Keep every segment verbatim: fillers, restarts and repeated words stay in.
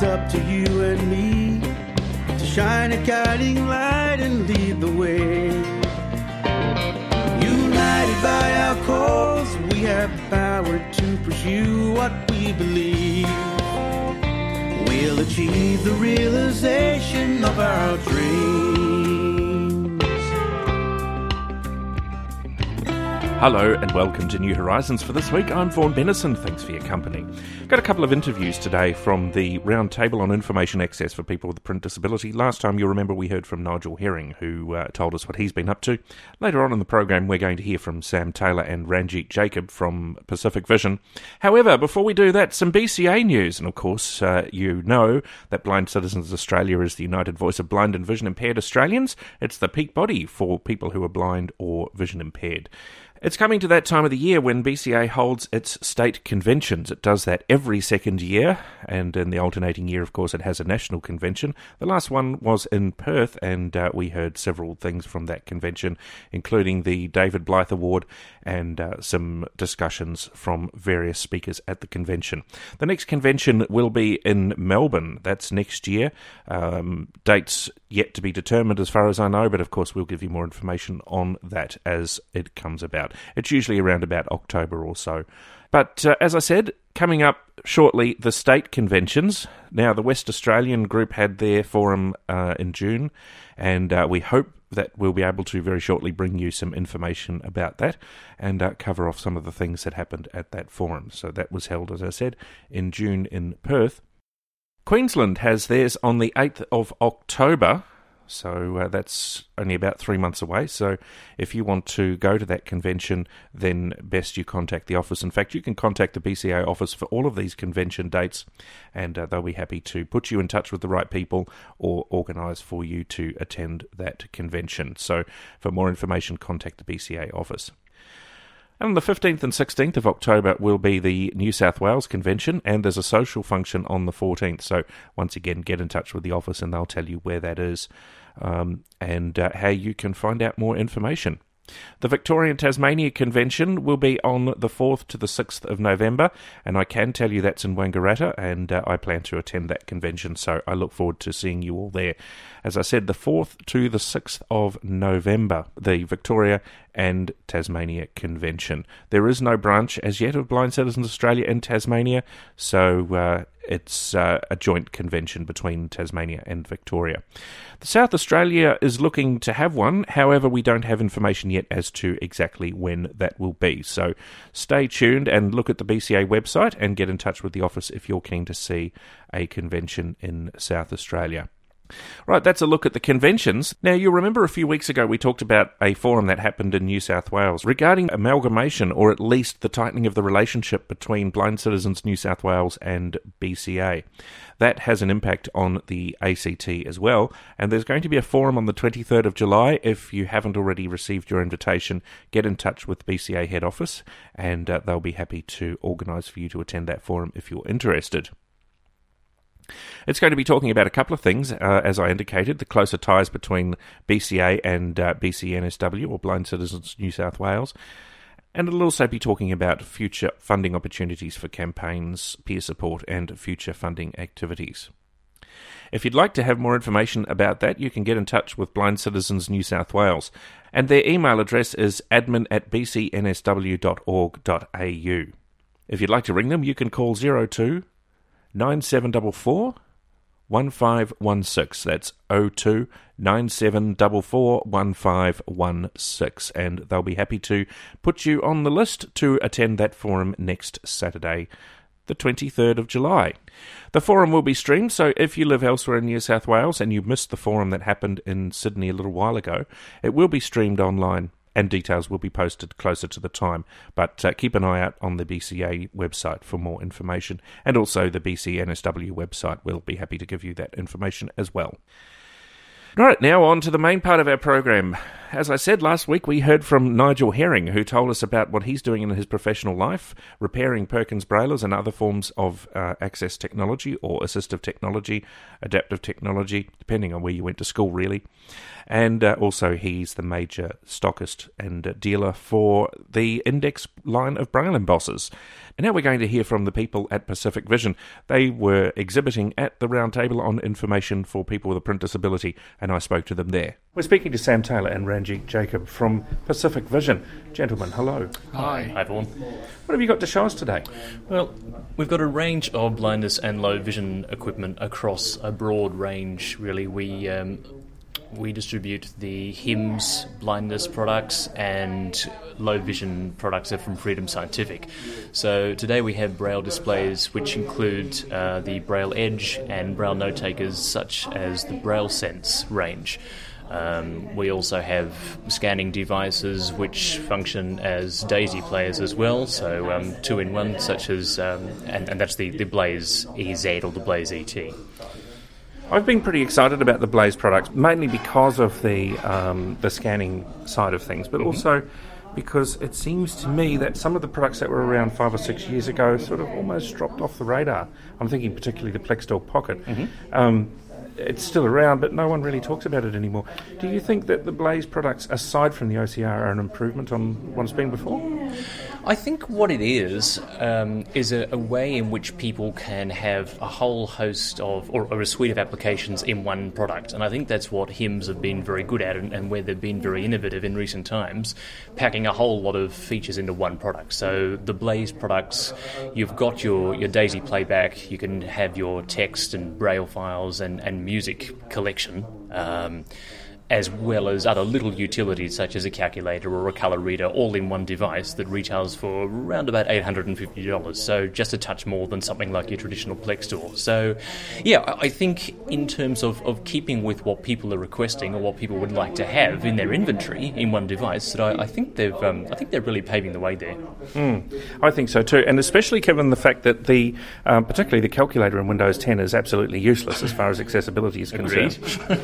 it's up to you and me to shine a guiding light and lead the way. United by our cause, we have the power to pursue what we believe. We'll achieve the realization of our dreams. Hello and welcome to New Horizons. For this week, I'm Vaughan Bennison. Thanks for your company. Got a couple of interviews today from the Roundtable on Information Access for People with a Print Disability. Last time, you'll remember, we heard from Nigel Herring, who uh, told us what he's been up to. Later on in the program, we're going to hear from Sam Taylor and Ranjit Jacob from Pacific Vision. However, before we do that, some B C A news. And of course, uh, you know that Blind Citizens Australia is the united voice of blind and vision impaired Australians. It's the peak body for people who are blind or vision impaired. It's coming to that time of the year when B C A holds its state conventions. It does that every second year, and in the alternating year, of course, it has a national convention. The last one was in Perth, and uh, we heard several things from that convention, including the David Blythe Award and uh, some discussions from various speakers at the convention. The next convention will be in Melbourne. That's next year. Um, dates yet to be determined as far as I know, but of course we'll give you more information on that as it comes about. It's usually around about October or so. But uh, as I said, coming up shortly, the state conventions. Now, the West Australian group had their forum uh, in June, and uh, we hope that we'll be able to very shortly bring you some information about that and uh, cover off some of the things that happened at that forum. So that was held, as I said, in June in Perth. Queensland has theirs on the eighth of October. So uh, that's only about three months away. So if you want to go to that convention, then best you contact the office. In fact, you can contact the B C A office for all of these convention dates, and uh, they'll be happy to put you in touch with the right people or organise for you to attend that convention. So for more information, contact the B C A office. And on the fifteenth and sixteenth of October will be the New South Wales Convention, and there's a social function on the fourteenth. So once again, get in touch with the office and they'll tell you where that is um, and uh, how you can find out more information. The Victorian Tasmania Convention will be on the fourth to the sixth of November, and I can tell you that's in Wangaratta, and uh, I plan to attend that convention, so I look forward to seeing you all there. As I said, the fourth to the sixth of November, the Victoria and Tasmania Convention. There is no branch as yet of Blind Citizens Australia in Tasmania, so uh, it's uh, a joint convention between Tasmania and Victoria. The South Australia is looking to have one, however we don't have information yet as to exactly when that will be. So stay tuned and look at the B C A website and get in touch with the office if you're keen to see a convention in South Australia. Right, that's a look at the conventions. Now, you'll remember a few weeks ago we talked about a forum that happened in New South Wales regarding amalgamation, or at least the tightening of the relationship between Blind Citizens New South Wales and B C A. That has an impact on the A C T as well, and there's going to be a forum on the twenty-third of July. If you haven't already received your invitation, get in touch with B C A head office, and uh, they'll be happy to organise for you to attend that forum if you're interested. It's going to be talking about a couple of things, uh, as I indicated, the closer ties between B C A and uh, B C N S W, or Blind Citizens New South Wales, and it'll also be talking about future funding opportunities for campaigns, peer support, and future funding activities. If you'd like to have more information about that, you can get in touch with Blind Citizens New South Wales, and their email address is admin at b c n s w dot org dot a u. If you'd like to ring them, you can call zero two nine seven four four one five one six. That's zero two nine seven four four one five one six, and they'll be happy to put you on the list to attend that forum next Saturday, the twenty-third of July. The forum will be streamed, so if you live elsewhere in New South Wales and you missed the forum that happened in Sydney a little while ago, it will be streamed online, and details will be posted closer to the time. But uh, keep an eye out on the B C A website for more information, and also the B C N S W website. We'll be happy to give you that information as well. All right, now on to the main part of our program. As I said last week, we heard from Nigel Herring, who told us about what he's doing in his professional life, repairing Perkins Braillers and other forms of uh, access technology or assistive technology, adaptive technology, depending on where you went to school, really. And uh, also he's the major stockist and uh, dealer for the Index line of Braille embossers. And now we're going to hear from the people at Pacific Vision. They were exhibiting at the Roundtable on Information for People with a Print Disability, and I spoke to them there. We're speaking to Sam Taylor and Ranjit Jacob from Pacific Vision. Gentlemen, hello. Hi. Hi, everyone. What have you got to show us today? Well, we've got a range of blindness and low vision equipment across a broad range, really. We um, we distribute the H I M S blindness products, and low vision products are from Freedom Scientific. So today we have Braille displays which include uh, the Braille Edge and Braille note takers such as the Braille Sense range. Um, we also have scanning devices which function as daisy players as well, so um, two-in-one, such as, um, and, and that's the, the Blaze E Z or the Blaze E T. I've been pretty excited about the Blaze products, mainly because of the um, the scanning side of things, but mm-hmm. also because it seems to me that some of the products that were around five or six years ago sort of almost dropped off the radar. I'm thinking particularly the Plextor Pocket. Mm-hmm. Um, it's still around, but no one really talks about it anymore. Do you think that the Blaze products, aside from the O C R, are an improvement on what it's been before? I think what it is um, is a, a way in which people can have a whole host of, or, or a suite of applications in one product. And I think that's what H I M S have been very good at, and, and where they've been very innovative in recent times, packing a whole lot of features into one product. So the Blaze products, you've got your, your daisy playback, you can have your text and Braille files and, and music collection, um, as well as other little utilities such as a calculator or a colour reader, all in one device that retails for around about eight hundred fifty dollars, so just a touch more than something like your traditional Plex store. So, yeah, I think in terms of, of keeping with what people are requesting or what people would like to have in their inventory in one device, that I, I think they've, um, I think they're really paving the way there. Mm, I think so too, and especially given the fact that the, um, particularly the calculator in Windows ten is absolutely useless as far as accessibility is concerned.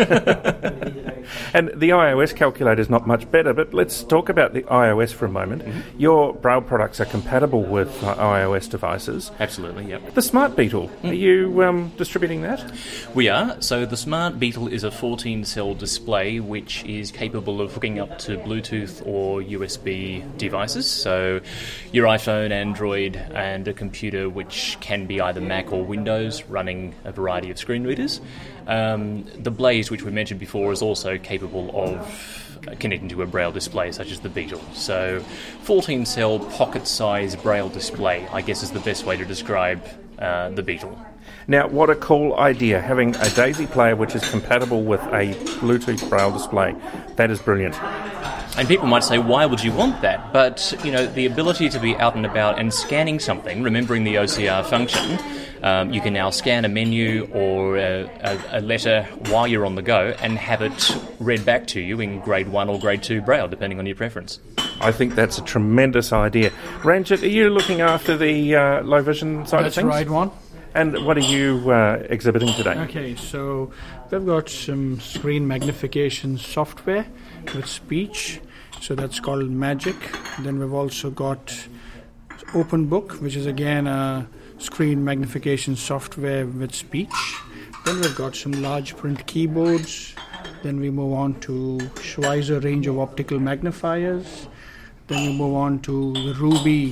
And the iOS calculator is not much better, but let's talk about the iOS for a moment. Mm-hmm. Your Braille products are compatible with uh, iOS devices. Absolutely, yep. The Smart Beetle, mm. are you um, distributing that? We are. So the Smart Beetle is a fourteen-cell display which is capable of hooking up to Bluetooth or U S B devices. So your iPhone, Android, and a computer which can be either Mac or Windows, running a variety of screen readers. Um, the Blaze, which we mentioned before, is also capable of connecting to a Braille display such as the Beetle. So fourteen-cell pocket-sized Braille display, I guess, is the best way to describe uh, the Beetle. Now, what a cool idea, having a daisy player which is compatible with a Bluetooth Braille display. That is brilliant. And people might say, why would you want that? But, you know, the ability to be out and about and scanning something, remembering the O C R function, um, you can now scan a menu or a, a, a letter while you're on the go and have it read back to you in grade one or grade two Braille, depending on your preference. I think that's a tremendous idea. Ranjit, are you looking after the uh, low vision side that's of things? That's right, one. And what are you uh, exhibiting today? Okay, so we've got some screen magnification software with speech. So that's called Magic. Then we've also got OpenBook, which is again a screen magnification software with speech. Then we've got some large print keyboards. Then we move on to Schweizer range of optical magnifiers. Then we move on to the Ruby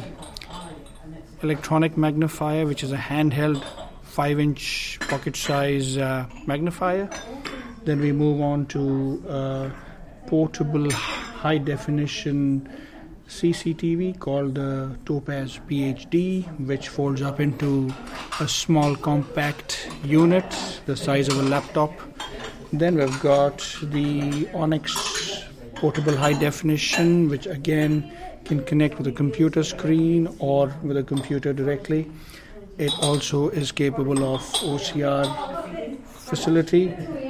electronic magnifier, which is a handheld five-inch pocket-size uh, magnifier. Then we move on to uh, portable high-definition C C T V called the Topaz P H D, which folds up into a small compact unit the size of a laptop. Then we've got the Onyx portable high definition, which again can connect with a computer screen or with a computer directly. It also is capable of O C R facility,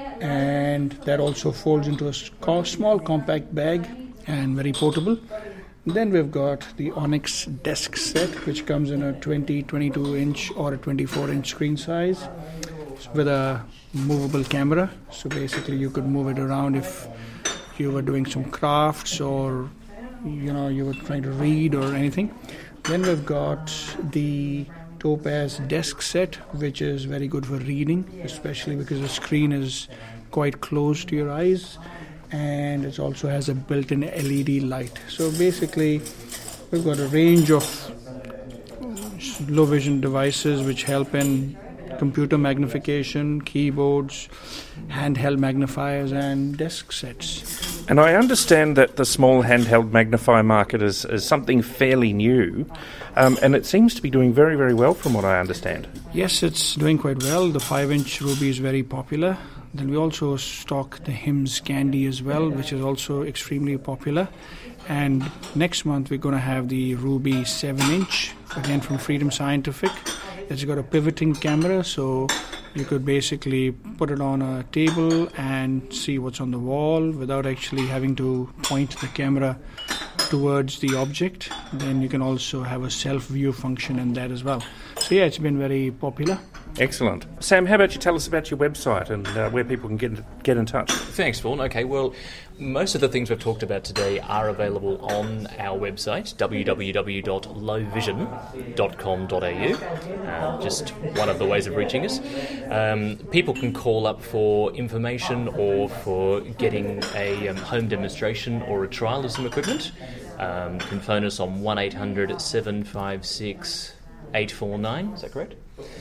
and that also folds into a small compact bag and very portable. Then we've got the Onyx desk set, which comes in a twenty, twenty-two inch or a twenty-four inch screen size with a movable camera. So basically you could move it around if you were doing some crafts or you know you were trying to read or anything. Then we've got the Topaz desk set, which is very good for reading, especially because the screen is quite close to your eyes, and it also has a built-in L E D light. So basically we've got a range of low vision devices which help in computer magnification, keyboards, handheld magnifiers, and desk sets. And I understand that the small handheld magnifier market is, is something fairly new, um, and it seems to be doing very, very well from what I understand. Yes, it's doing quite well. The five inch Ruby is very popular. Then we also stock the HIMS Candy as well, which is also extremely popular. And next month we're going to have the Ruby seven inch, again from Freedom Scientific. It's got a pivoting camera, so you could basically put it on a table and see what's on the wall without actually having to point the camera towards the object. Then you can also have a self-view function in that as well. So yeah, it's been very popular. Excellent. Sam, how about you tell us about your website and uh, where people can get get in touch? Thanks, Vaughan. Okay, well, most of the things we've talked about today are available on our website, w w w dot low vision dot com dot a u. Uh, just one of the ways of reaching us. Um, people can call up for information or for getting a um, home demonstration or a trial of some equipment. Um, can phone us on one eight hundred seven five six eight four nine. Is that correct?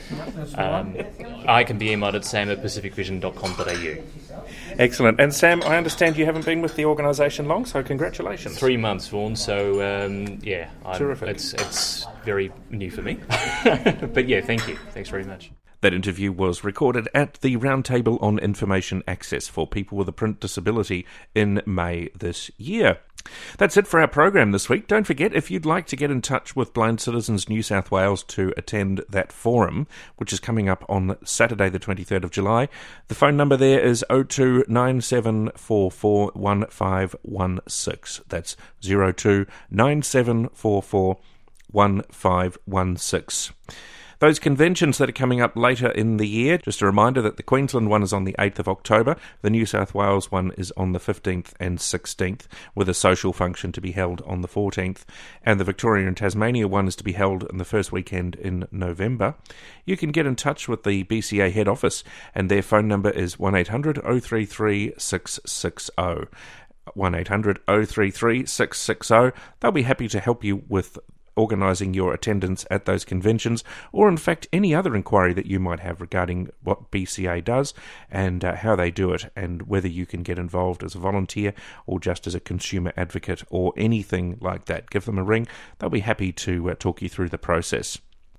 Um, I can be emailed at sam at pacific vision dot com dot a u. Excellent. And Sam, I understand you haven't been with the organisation long, so congratulations. Three months, Vaughan, so um, yeah, I'm, Terrific. It's, it's very new for me. But yeah, thank you. Thanks very much. That interview was recorded at the Roundtable on Information Access for People with a Print Disability in May this year. That's it for our program this week. Don't forget, if you'd like to get in touch with Blind Citizens New South Wales to attend that forum, which is coming up on Saturday the twenty-third of July, the phone number there is oh two nine seven four four one five one six. That's oh two nine seven four four one five one six. Those conventions that are coming up later in the year, just a reminder that the Queensland one is on the eighth of October, the New South Wales one is on the fifteenth and sixteenth, with a social function to be held on the fourteenth, and the Victoria and Tasmania one is to be held in the first weekend in November. You can get in touch with the B C A head office, and their phone number is one eight hundred oh three three six six oh. one eight hundred oh three three six six oh. They'll be happy to help you with organising your attendance at those conventions, or in fact any other inquiry that you might have regarding what B C A does and uh, how they do it, and whether you can get involved as a volunteer or just as a consumer advocate or anything like that. Give them a ring. They'll be happy to uh, talk you through the process.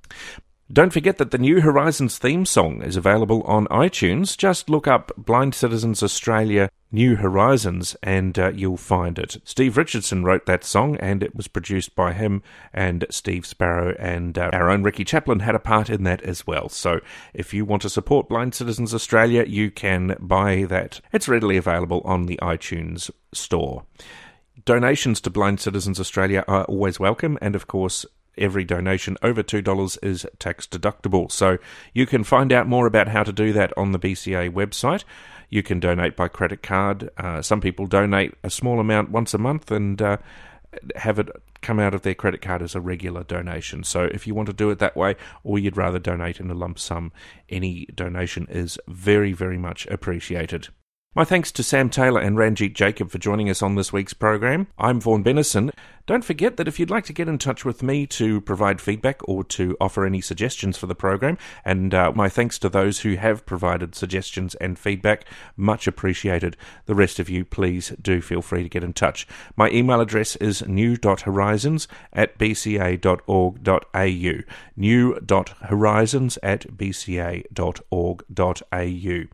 Don't forget that the New Horizons theme song is available on iTunes. Just look up Blind Citizens Australia New Horizons and uh, you'll find it. Steve Richardson wrote that song and it was produced by him, and Steve Sparrow and uh, our own Ricky Chaplin had a part in that as well. So if you want to support Blind Citizens Australia, you can buy that. It's readily available on the iTunes store. Donations to Blind Citizens Australia are always welcome, and of course every donation over two dollars is tax deductible. So you can find out more about how to do that on the B C A website. You can donate by credit card. Uh, some people donate a small amount once a month and uh, have it come out of their credit card as a regular donation. So if you want to do it that way, or you'd rather donate in a lump sum, any donation is very, very much appreciated. My thanks to Sam Taylor and Ranjit Jacob for joining us on this week's program. I'm Vaughan Bennison. Don't forget that if you'd like to get in touch with me to provide feedback or to offer any suggestions for the program, and uh, my thanks to those who have provided suggestions and feedback, much appreciated. The rest of you, please do feel free to get in touch. My email address is new dot horizons at b c a dot org dot a u. new dot horizons at b c a dot org dot a u.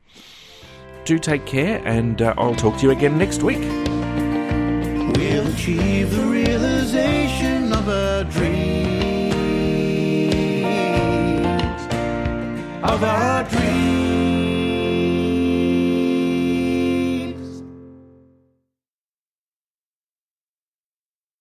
Do take care, and uh, I'll talk to you again next week. We'll achieve the realization of our dreams, of our dreams.